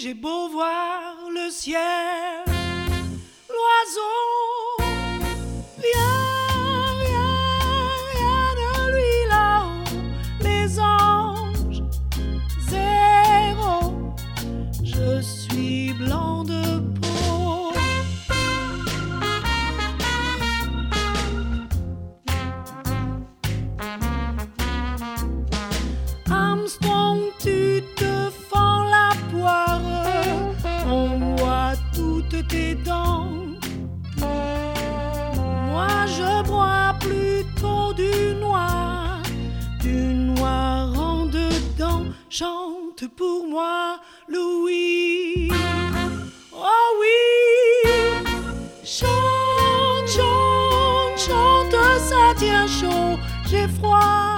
j'ai beau voir le ciel, l'oiseau, rien, rien de lui là-haut, les anges, zéro, je suis blanc de peau. Armstrong, tu te fends la poire, on voit toutes tes dents. Moi je bois plutôt du noir en dedans. Chante pour moi, Louis. Oh oui, chante, chante, chante, ça tient chaud, j'ai froid.